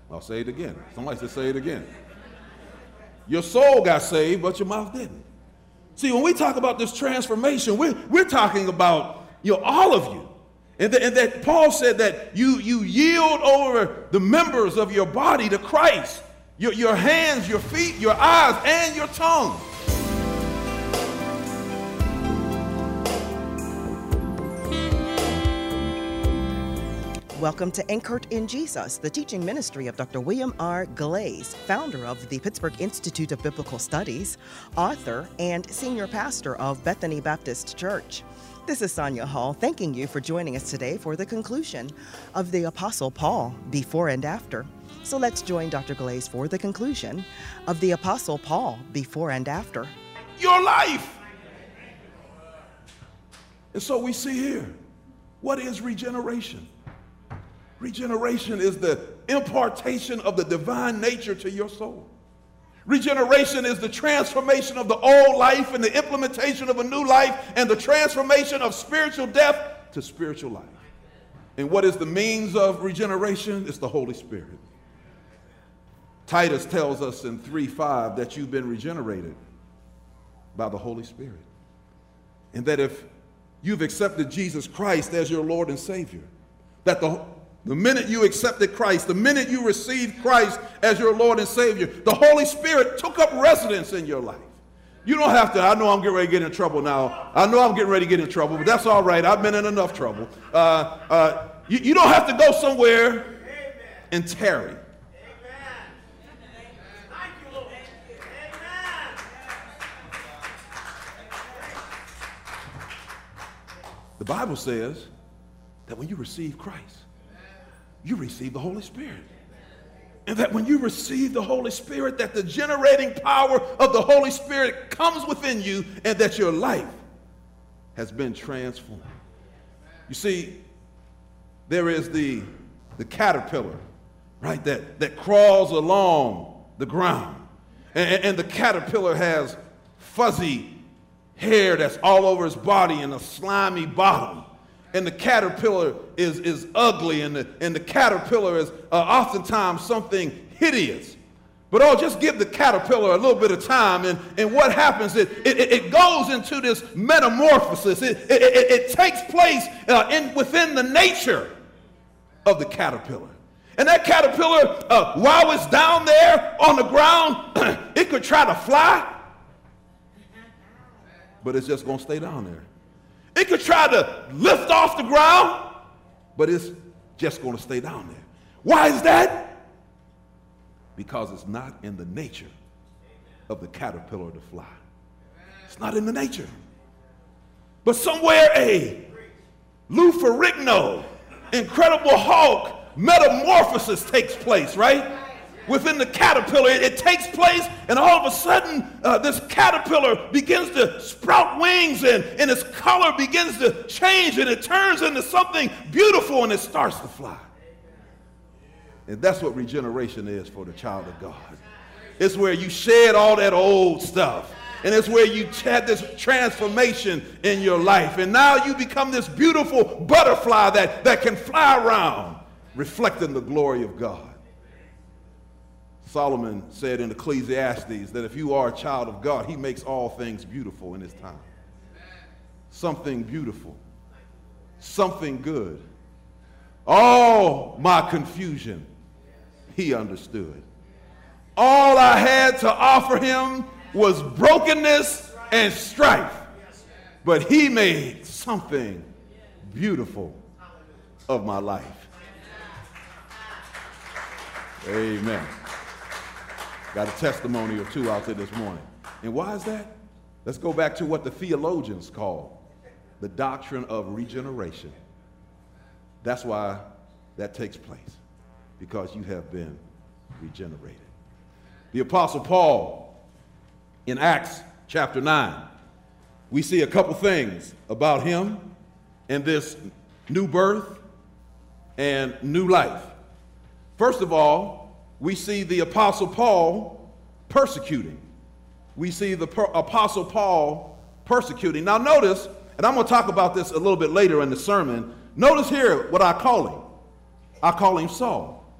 I'll say it again. Somebody said say it again. Your soul got saved, but your mouth didn't. See, when we talk about this transformation, we're talking about all of you. And that Paul said that you yield over the members of your body to Christ. Your hands, your feet, your eyes, and your tongue. Welcome to Anchored in Jesus, the teaching ministry of Dr. William R. Glaze, founder of the Pittsburgh Institute of Biblical Studies, author, and senior pastor of Bethany Baptist Church. This is Sonia Hall, thanking you for joining us today for the conclusion of the Apostle Paul, Before and After. So let's join Dr. Glaze for the conclusion of the Apostle Paul, Before and After. Your life. And so we see here, what is regeneration? Regeneration is the impartation of the divine nature to your soul. Regeneration is the transformation of the old life and the implementation of a new life and the transformation of spiritual death to spiritual life. And what is the means of regeneration? It's the Holy Spirit. Titus tells us in 3:5 that you've been regenerated by the Holy Spirit. And that if you've accepted Jesus Christ as your Lord and Savior, that the minute you accepted Christ, the minute you received Christ as your Lord and Savior, the Holy Spirit took up residence in your life. You don't have to, I know I'm getting ready to get in trouble now. I know I'm getting ready to get in trouble, but that's all right. I've been in enough trouble. You don't have to go somewhere and tarry. The Bible says that when you receive Christ, you receive the Holy Spirit. And that when you receive the Holy Spirit, that the generating power of the Holy Spirit comes within you and that your life has been transformed. You see, there is the caterpillar, right, that crawls along the ground. And the caterpillar has fuzzy hair that's all over his body and a slimy bottom. And the caterpillar is ugly, and the caterpillar is oftentimes something hideous. But just give the caterpillar a little bit of time, and what happens, it goes into this metamorphosis. It takes place within the nature of the caterpillar. And that caterpillar, while it's down there on the ground, it could try to fly, but it's just going to stay down there. It could try to lift off the ground, but it's just going to stay down there. Why is that? Because it's not in the nature of the caterpillar to fly. It's not in the nature. But somewhere a Lou Ferrigno, Incredible Hulk metamorphosis takes place, right? Within the caterpillar, it takes place, and all of a sudden, this caterpillar begins to sprout wings, and its color begins to change, and it turns into something beautiful, and it starts to fly. And that's what regeneration is for the child of God. It's where you shed all that old stuff, and it's where you had this transformation in your life, and now you become this beautiful butterfly that can fly around, reflecting the glory of God. Solomon said in Ecclesiastes that if you are a child of God, he makes all things beautiful in his time. Something beautiful, something good. All my confusion, he understood. All I had to offer him was brokenness and strife, but he made something beautiful of my life. Amen. Got a testimony or two out there this morning. And why is that? Let's go back to what the theologians call the doctrine of regeneration. That's why that takes place, because you have been regenerated. The Apostle Paul, in Acts chapter 9, we see a couple things about him and this new birth and new life. First of all, we see the Apostle Paul persecuting. We see the Apostle Paul persecuting. Now notice, and I'm going to talk about this a little bit later in the sermon, notice here what I call him. I call him Saul.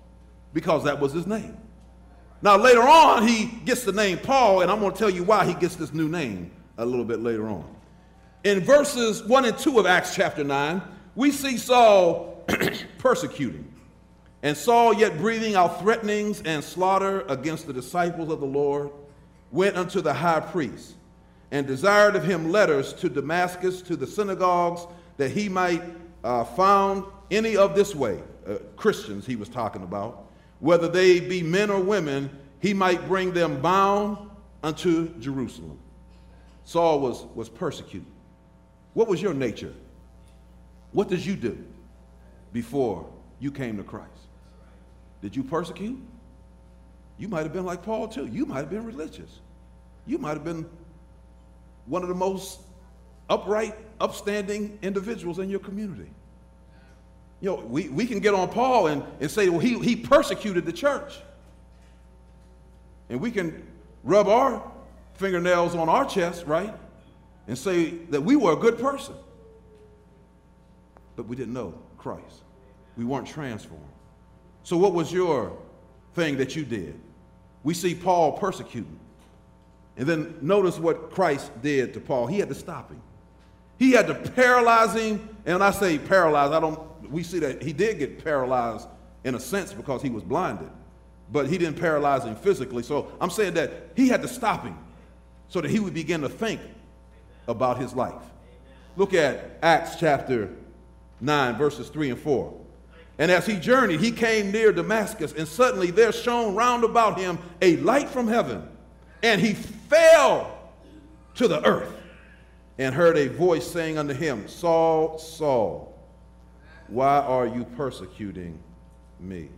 because that was his name. Now, later on, he gets the name Paul, and I'm going to tell you why he gets this new name a little bit later on. In verses 1 and 2 of Acts chapter 9, we see Saul persecuting. And Saul, yet breathing out threatenings and slaughter against the disciples of the Lord, went unto the high priest and desired of him letters to Damascus, to the synagogues, that he might found any of this way, Christians he was talking about, whether they be men or women, he might bring them bound unto Jerusalem. Saul was persecuted. What was your nature? What did you do before you came to Christ? Did you persecute? You might have been like Paul too. You might have been religious. You might have been one of the most upright, upstanding individuals in your community. You know, we can get on Paul and say, well, he persecuted the church. And we can rub our fingernails on our chest, right? And say that we were a good person. But we didn't know Christ. We weren't transformed. So what was your thing that you did? We see Paul persecuting. And then notice what Christ did to Paul. He had to stop him. He had to paralyze him. And when I say paralyzed, we see that he did get paralyzed in a sense because he was blinded. But he didn't paralyze him physically. So I'm saying that he had to stop him so that he would begin to think about his life. Look at Acts chapter 9, verses 3 and 4. And as he journeyed, he came near Damascus, and suddenly there shone round about him a light from heaven. And he fell to the earth and heard a voice saying unto him, Saul, Saul, why are you persecuting me?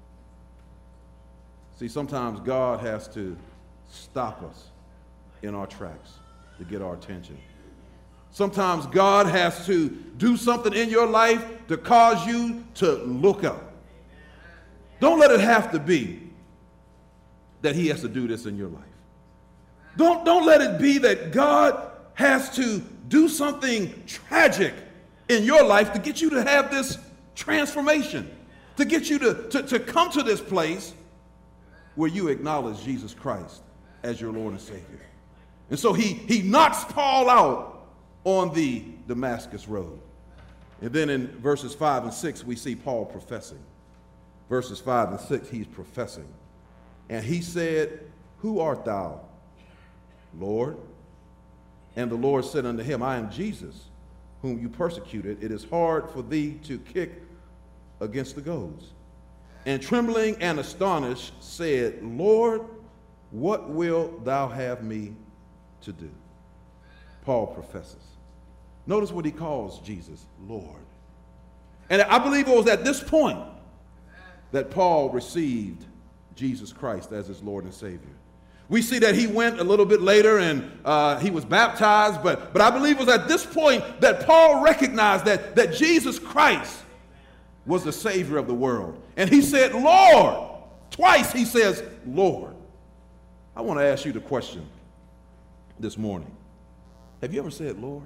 See, sometimes God has to stop us in our tracks to get our attention. Sometimes God has to do something in your life to cause you to look up. Don't let it have to be that he has to do this in your life. Don't let it be that God has to do something tragic in your life to get you to have this transformation, to get you to come to this place where you acknowledge Jesus Christ as your Lord and Savior. And so he knocks Paul out on the Damascus road. And then in verses 5 and 6, we see Paul professing. Verses 5 and 6, he's professing. And he said, Who art thou, Lord? And the Lord said unto him, I am Jesus, whom you persecuted. It is hard for thee to kick against the goads. And trembling and astonished said, Lord, what wilt thou have me to do? Paul professes. Notice what he calls Jesus, Lord. And I believe it was at this point that Paul received Jesus Christ as his Lord and Savior. We see that he went a little bit later and he was baptized, but I believe it was at this point that Paul recognized that Jesus Christ was the Savior of the world. And he said, Lord. Twice he says, Lord. I want to ask you the question this morning. Have you ever said, Lord?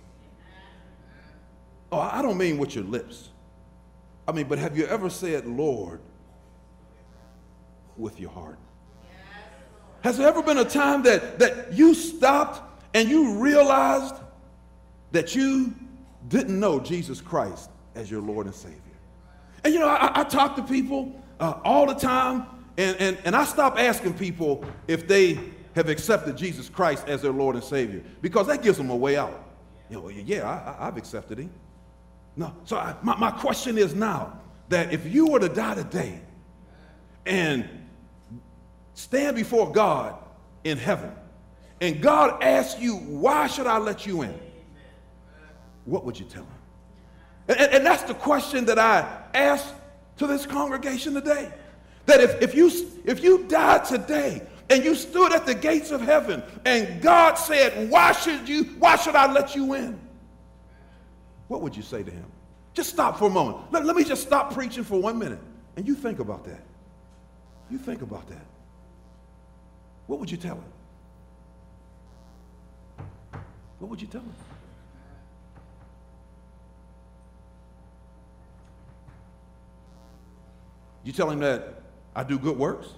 Oh, I don't mean with your lips. I mean, but have you ever said, Lord, with your heart? Has there ever been a time that you stopped and you realized that you didn't know Jesus Christ as your Lord and Savior? And you know, I talk to people all the time, and I stop asking people if they have accepted Jesus Christ as their Lord and Savior, because that gives them a way out. You know, yeah, I've accepted him. No, so my question is now that if you were to die today and stand before God in heaven, and God asks you, why should I let you in? What would you tell him? And that's the question that I ask to this congregation today. That if you died today and you stood at the gates of heaven and God said, why should I let you in? What would you say to him? Just stop for a moment. Let me just stop preaching for 1 minute. And you think about that. You think about that. What would you tell him? What would you tell him? You tell him that I do good works?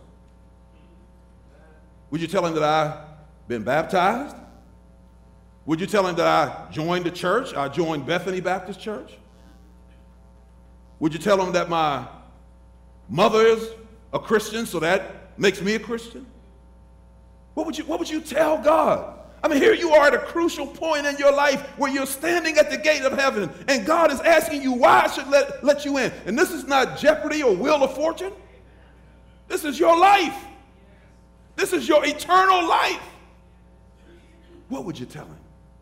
Would you tell him that I've been baptized? Would you tell him that I joined the church? I joined Bethany Baptist Church? Would you tell him that my mother is a Christian, so that makes me a Christian? What would you tell God? I mean, here you are at a crucial point in your life where you're standing at the gate of heaven, and God is asking you why I should let you in. And this is not Jeopardy or Wheel of Fortune. This is your life. This is your eternal life. What would you tell him?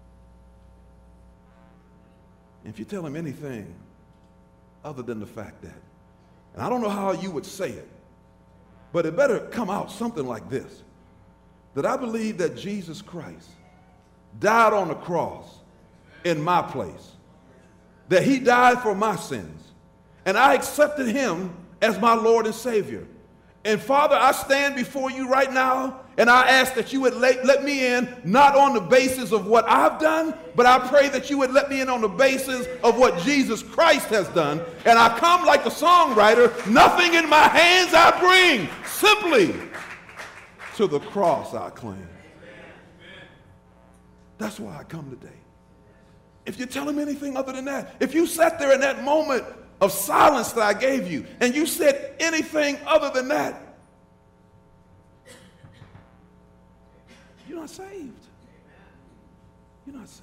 If you tell him anything other than the fact that, and I don't know how you would say it, but it better come out something like this, that I believe that Jesus Christ died on the cross in my place, that he died for my sins, and I accepted him as my Lord and Savior. And Father, I stand before you right now, and I ask that you would let me in, not on the basis of what I've done, but I pray that you would let me in on the basis of what Jesus Christ has done. And I come like the songwriter, nothing in my hands I bring, simply to the cross I cling. That's why I come today. If you tell him anything other than that, if you sat there in that moment of silence that I gave you, and you said anything other than that, you're not saved. You're not saved.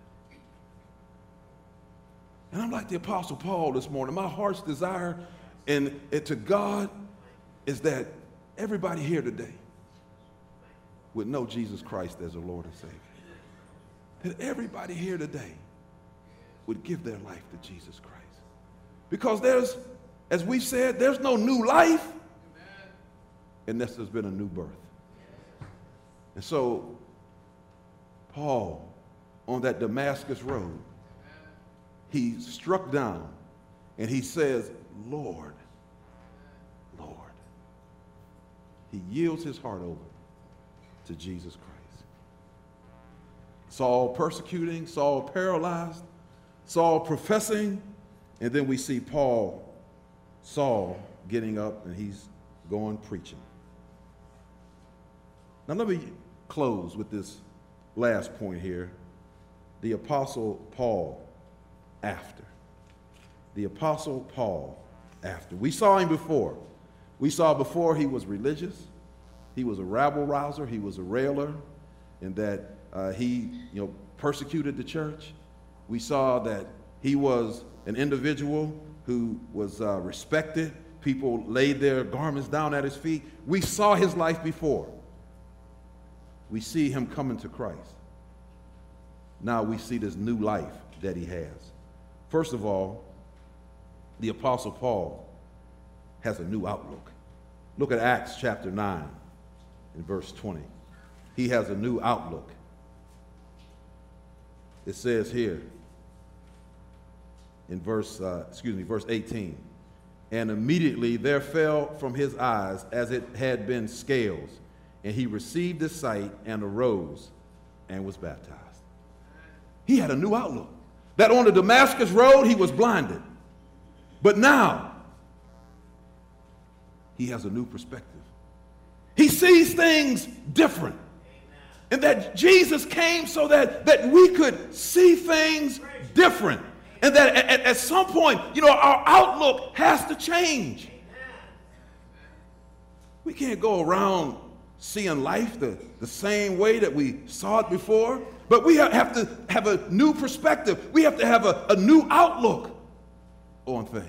And I'm like the Apostle Paul this morning. My heart's desire and to God is that everybody here today would know Jesus Christ as a Lord and Savior. That everybody here today would give their life to Jesus Christ. Because there's, as we've said, there's no new life unless there's been a new birth. And so, Paul, on that Damascus road, he struck down and he says, Lord, Lord. He yields his heart over to Jesus Christ. Saul persecuting, Saul paralyzed, Saul professing, and then we see Saul getting up and he's going preaching. Now let me close with this last point here. The Apostle Paul after. The Apostle Paul after. We saw him before. We saw before he was religious. He was a rabble-rouser. He was a railer, in that he persecuted the church. We saw that he was an individual who was respected. People laid their garments down at his feet. We saw his life before. We see him coming to Christ. Now we see this new life that he has. First of all, the Apostle Paul has a new outlook. Look at Acts chapter 9 and verse 20. He has a new outlook. It says here in verse 18, and immediately there fell from his eyes as it had been scales, and he received his sight and arose and was baptized. He had a new outlook. That on the Damascus road, he was blinded. But now, he has a new perspective. He sees things different. And that Jesus came so that we could see things different. And that at some point, our outlook has to change. We can't go around seeing life the same way that we saw it before. But we have to have a new perspective. We have to have a new outlook on things.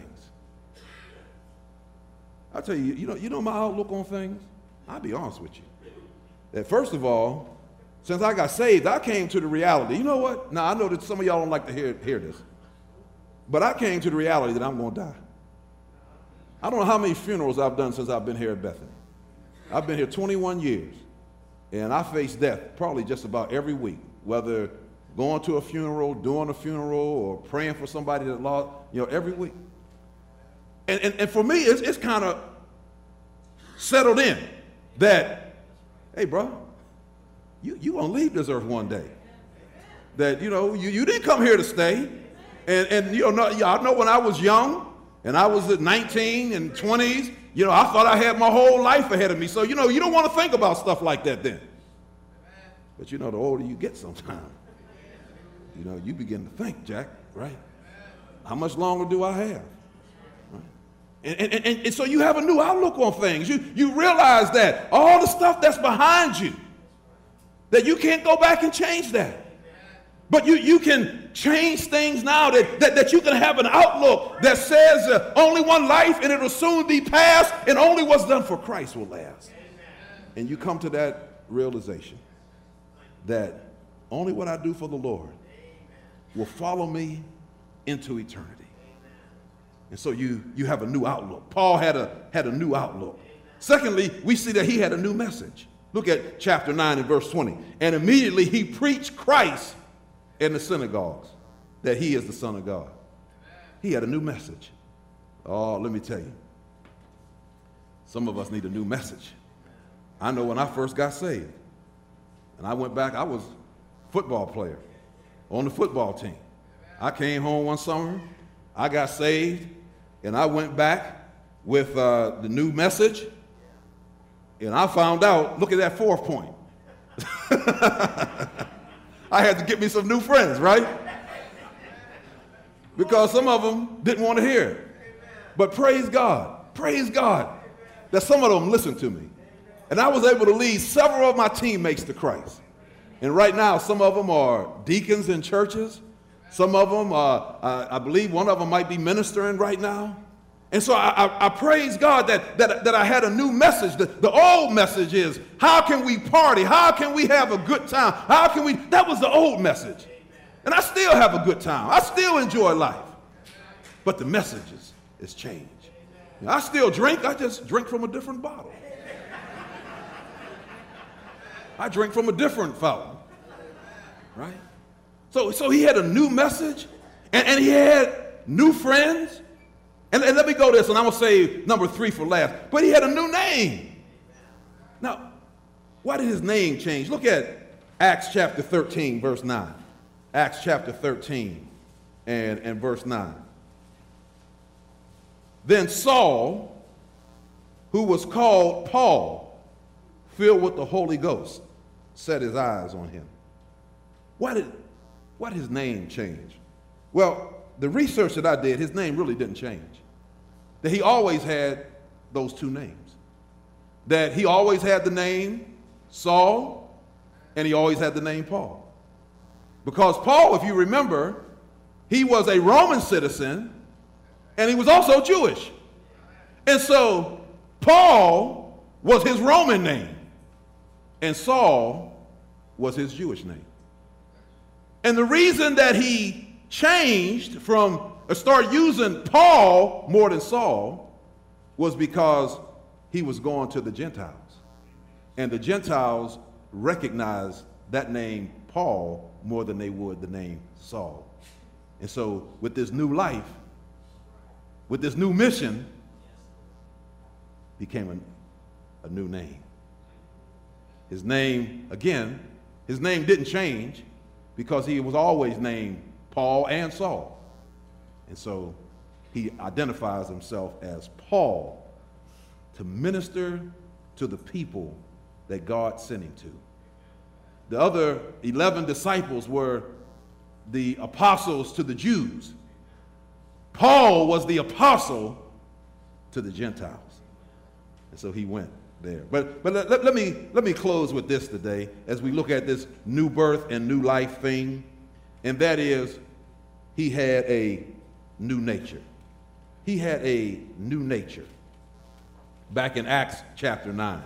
I'll tell you, you know my outlook on things? I'll be honest with you. That first of all, since I got saved, I came to the reality. You know what? Now, I know that some of y'all don't like to hear this. But I came to the reality that I'm going to die. I don't know how many funerals I've done since I've been here at Bethany. I've been here 21 years. And I face death probably just about every week, whether going to a funeral, doing a funeral, or praying for somebody that lost, every week. And for me, it's kind of settled in that, hey, bro, you going to leave this earth one day. That, you didn't come here to stay. And I know when I was young, and I was at 19 and 20s, You know, I thought I had my whole life ahead of me. So, you know, you don't want to think about stuff like that then. But, you know, the older you get sometimes, you know, you begin to think, Jack, right? How much longer do I have? Right? And so you have a new outlook on things. You realize that all the stuff that's behind you, that you can't go back and change that. But you can change things now that you can have an outlook that says only one life and it will soon be past, and only what's done for Christ will last. And you come to that realization that only what I do for the Lord will follow me into eternity. And so you have a new outlook. Paul had a new outlook. Secondly, we see that he had a new message. Look at chapter 9 and verse 20. And immediately he preached Christ in the synagogues, that he is the Son of God. He had a new message. Oh, let me tell you, some of us need a new message. I know when I first got saved, and I went back, I was a football player on the football team. I came home one summer, I got saved, and I went back with the new message, and I found out, look at that fourth point. I had to get me some new friends, right? Because some of them didn't want to hear it. But praise God that some of them listened to me. And I was able to lead several of my teammates to Christ. And right now, some of them are deacons in churches. Some of them, I believe one of them might be ministering right now. And so I praise God that I had a new message. The old message is, how can we party? How can we have a good time? How can we? That was the old message. And I still have a good time. I still enjoy life. But the message is changed. You know, I still drink. I just drink from a different bottle. I drink from a different fountain. Right? So he had a new message, and he had new friends. And let me go this, and I'm going to save number 3 for last. But he had a new name. Now, why did his name change? Look at Acts chapter 13, verse 9. Acts chapter 13 and verse 9. Then Saul, who was called Paul, filled with the Holy Ghost, set his eyes on him. Why did his name change? Well, the research that I did, his name really didn't change. That he always had those two names. That he always had the name Saul, and he always had the name Paul. Because Paul, if you remember, he was a Roman citizen, and he was also Jewish. And so Paul was his Roman name, and Saul was his Jewish name. And the reason that he changed from started using Paul more than Saul was because he was going to the Gentiles. And the Gentiles recognized that name Paul more than they would the name Saul. And so with this new life, with this new mission, became a new name. His name, again, his name didn't change because he was always named Paul and Saul. And so he identifies himself as Paul to minister to the people that God sent him to. The other 11 disciples were the apostles to the Jews. Paul was the apostle to the Gentiles. And so he went there. But let me close with this today as we look at this new birth and new life thing. And that is, he had a new nature. He had a new nature. Back in Acts chapter 9.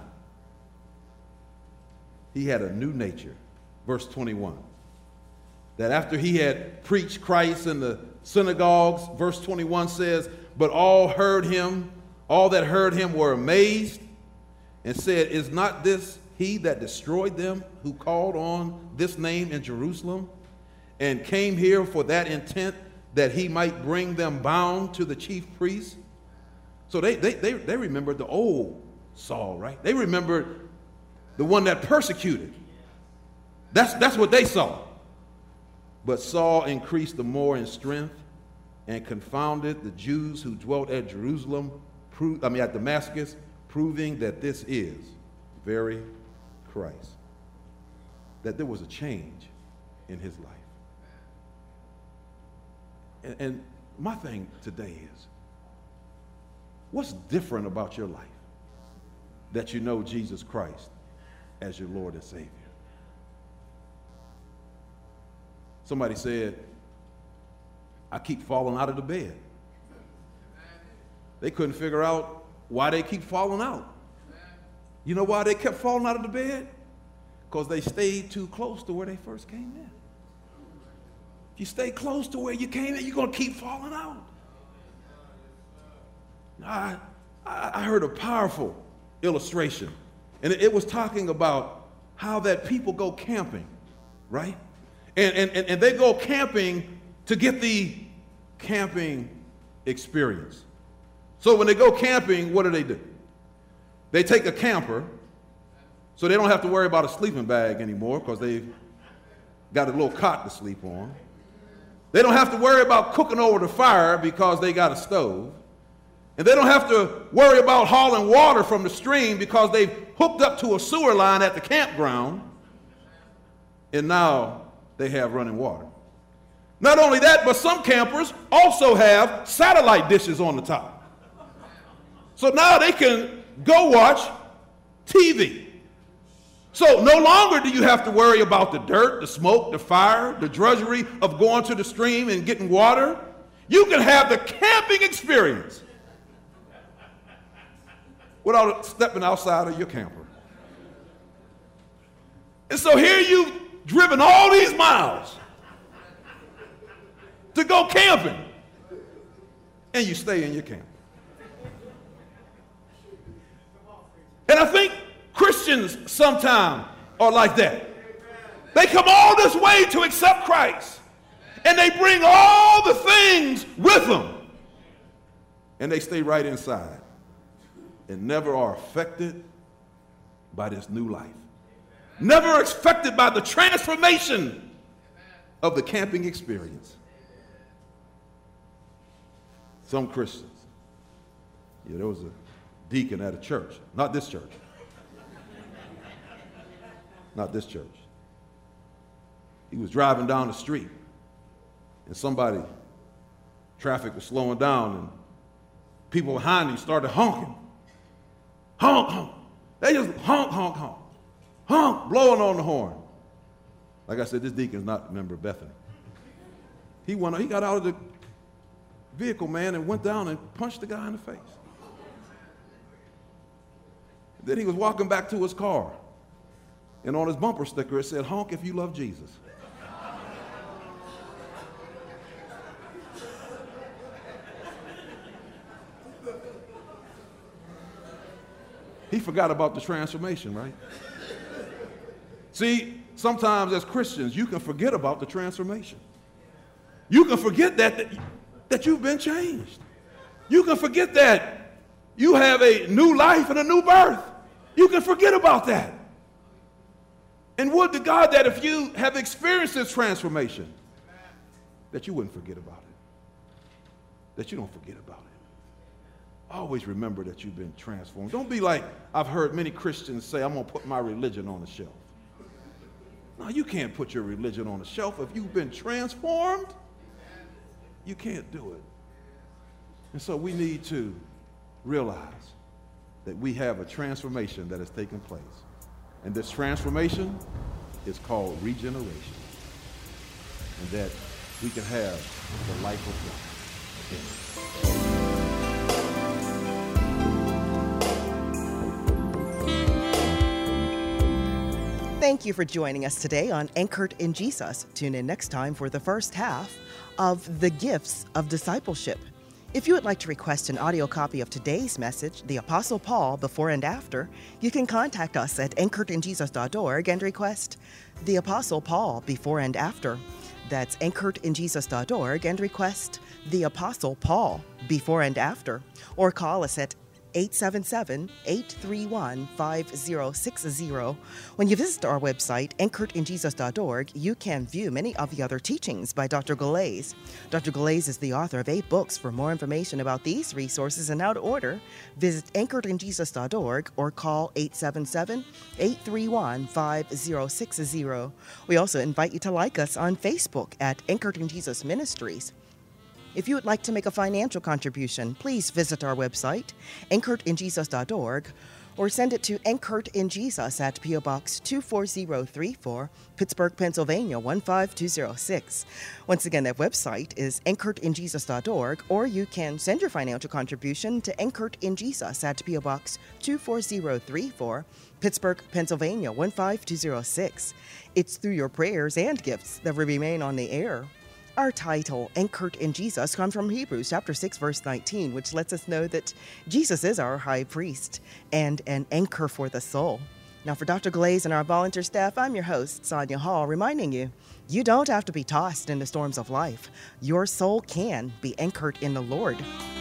He had a new nature. Verse 21. That after he had preached Christ in the synagogues, verse 21 says, but all that heard him were amazed and said, is not this he that destroyed them who called on this name in Jerusalem and came here for that intent, that he might bring them bound to the chief priests? So they remembered the old Saul, right? They remembered the one that persecuted. That's what they saw. But Saul increased the more in strength and confounded the Jews who dwelt at Jerusalem, at Damascus, proving that this is very Christ. That there was a change in his life. And my thing today is, what's different about your life that you know Jesus Christ as your Lord and Savior? Somebody said, I keep falling out of the bed. They couldn't figure out why they keep falling out. You know why they kept falling out of the bed? Because they stayed too close to where they first came in. If you stay close to where you came in, you're going to keep falling out. I heard a powerful illustration, and it was talking about how that people go camping, right? And they go camping to get the camping experience. So when they go camping, what do? They take a camper, so they don't have to worry about a sleeping bag anymore because they've got a little cot to sleep on. They don't have to worry about cooking over the fire because they got a stove. And they don't have to worry about hauling water from the stream because they've hooked up to a sewer line at the campground. And now they have running water. Not only that, but some campers also have satellite dishes on the top. So now they can go watch TV. So no longer do you have to worry about the dirt, the smoke, the fire, the drudgery of going to the stream and getting water. You can have the camping experience without stepping outside of your camper. And so here you've driven all these miles to go camping, and you stay in your camper. And I think Christians sometimes are like that. They come all this way to accept Christ, and they bring all the things with them, and they stay right inside and never are affected by this new life. Never affected by the transformation of the camping experience. Some Christians. There was a deacon at a church, not this church. Not this church. He was driving down the street, and traffic was slowing down, and people behind him started honking. Honk, honk. They just honk, honk, honk. Honk, blowing on the horn. Like I said, this deacon's not a member of Bethany. He got out of the vehicle, man, and went down and punched the guy in the face. Then he was walking back to his car, and on his bumper sticker it said, "Honk if you love Jesus." He forgot about the transformation, right? See, sometimes as Christians, you can forget about the transformation. You can forget that you've been changed. You can forget that you have a new life and a new birth. You can forget about that. And would to God that if you have experienced this transformation, that you wouldn't forget about it. That you don't forget about it. Always remember that you've been transformed. Don't be like I've heard many Christians say, "I'm going to put my religion on the shelf." No, you can't put your religion on the shelf. If you've been transformed, you can't do it. And so we need to realize that we have a transformation that has taken place. And this transformation is called regeneration. And that we can have the life of God in us. Thank you for joining us today on Anchored in Jesus. Tune in next time for the first half of The Gifts of Discipleship. If you would like to request an audio copy of today's message, The Apostle Paul Before and After, you can contact us at anchoredinjesus.org and request The Apostle Paul Before and After. That's anchoredinjesus.org and request The Apostle Paul Before and After. Or call us at 877-831-5060. When you visit our website, anchoredinjesus.org, you can view many of the other teachings by Dr. Galais. Dr. Galais is the author of 8 books. For more information about these resources and how to order, visit anchoredinjesus.org or call 877-831-5060. We also invite you to like us on Facebook at Anchored in Jesus Ministries. If you would like to make a financial contribution, please visit our website, anchoredinjesus.org, or send it to Anchored in Jesus at P.O. Box 24034, Pittsburgh, Pennsylvania 15206. Once again, that website is anchoredinjesus.org, or you can send your financial contribution to Anchored in Jesus at P.O. Box 24034, Pittsburgh, Pennsylvania 15206. It's through your prayers and gifts that we remain on the air. Our title, Anchored in Jesus, comes from Hebrews chapter 6, verse 19, which lets us know that Jesus is our high priest and an anchor for the soul. Now, for Dr. Galais and our volunteer staff, I'm your host, Sonia Hall, reminding you, you don't have to be tossed in the storms of life. Your soul can be anchored in the Lord.